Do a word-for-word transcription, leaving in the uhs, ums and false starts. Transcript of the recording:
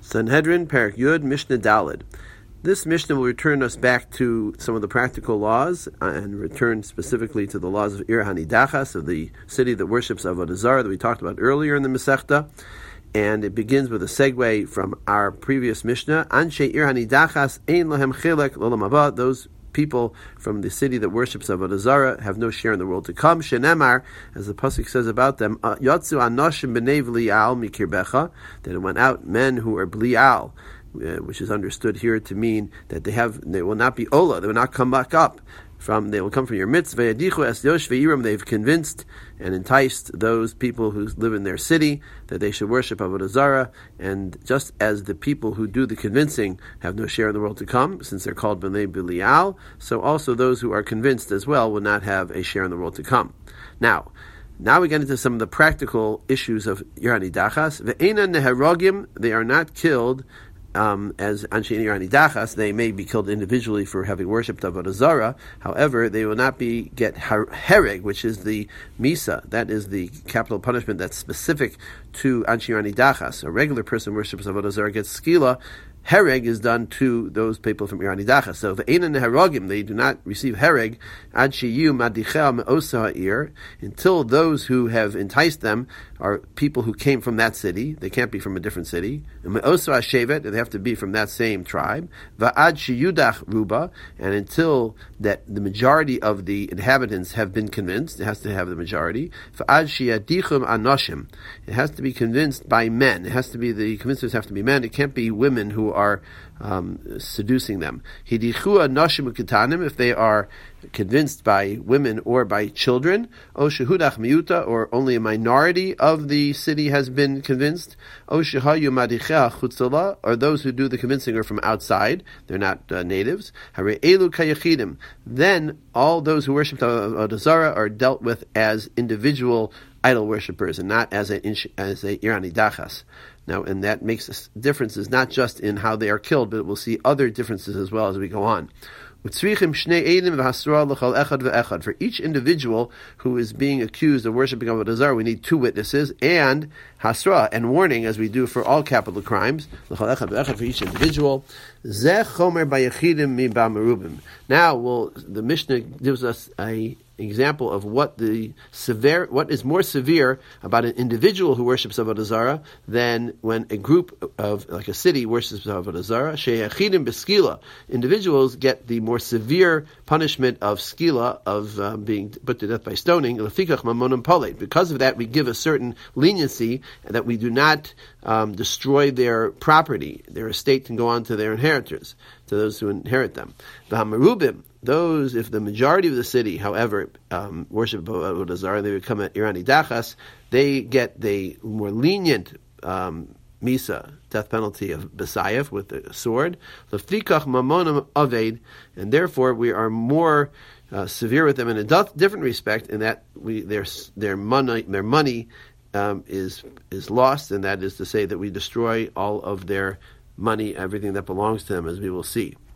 Sanhedrin, Perek Yud, Mishnah Daled. This Mishnah will return us back to some of the practical laws and return specifically to the laws of Ir Hanidachas, of the city that worships Avodah Zarah that we talked about earlier in the Masechta. And it begins with a segue from our previous Mishnah. Anshe Ir Hanidachas ein lahem chilek l'olam haba. Those people from the city that worships Avodah Zarah have no share in the world to come. Shenemar, as the pasuk says about them, Yatzu anoshim b'nei v'li'al mikirbecha, that it went out men who are bli'al, uh, which is understood here to mean that they have, they will not be ola, they will not come back up. From they will come from your mitzvah. They've convinced and enticed those people who live in their city that they should worship Avodah Zarah. And just as the people who do the convincing have no share in the world to come, since they're called B'nei Belial, so also those who are convinced as well will not have a share in the world to come. Now, now we get into some of the practical issues of Ir Hanidachas. Ve'ena neharogim, they are not killed. Um, as Anshe Ir Hanidachas, they may be killed individually for having worshipped Avodah Zarah. However, they will not be get hereg, which is the misa. That is the capital punishment that's specific to Anshe Ir Hanidachas. A regular person worships Avodah Zarah gets skila. Hereg is done to those people from Ir Hanidachas. So the Einan Neharogim, they do not receive hereg ad sheyu madichel me'osa ha'ir, until those who have enticed them are people who came from that city. They can't be from a different city. Me'osa ha'shevet, they have to be from that same tribe. Va'ad sheyudach ruba, and until that the majority of the inhabitants have been convinced, it has to have the majority. Va'ad sheyadichum anoshim, it has to be convinced by men. It has to be, the convincers have to be men. It can't be women who are um, seducing them. Hidichua nashim uketanim, if they are convinced by women or by children. O shehudach miuta, or only a minority of the city has been convinced. O shehayu madicheh chutzala, or those who do the convincing are from outside, they're not uh, natives. Hare elu kayachidim, then all those who worship Avodah Zarah are dealt with as individual idol worshippers and not as a as a Ir Hanidachas. Now, and that makes differences not just in how they are killed, but we'll see other differences as well as we go on. For each individual who is being accused of worshiping Avodah Zarah, we need two witnesses and hasra, and warning, as we do for all capital crimes, for each individual. Now, well, the Mishnah gives us a example of what the severe, what is more severe about an individual who worships Avodah Zarah than when a group of, like a city, worships Avodah Zarah. Sheyachidim b'skila, individuals get the more severe punishment of skila, of um, being put to death by stoning. Lefikach mamonim palet. Because of that, we give a certain leniency that we do not um, destroy their property. Their estate can go on to their inheritors, to those who inherit them. V'hamerubim, those, if the majority of the city, however, um, worship Avodah Zarah, they become an Ir Hanidachas, they get the more lenient um, misa, death penalty of Besayev with the sword. Lefikach mamonim aved, and therefore we are more uh, severe with them in a different respect, in that we their their money their money um, is is lost, and that is to say that we destroy all of their money, everything that belongs to them, as we will see.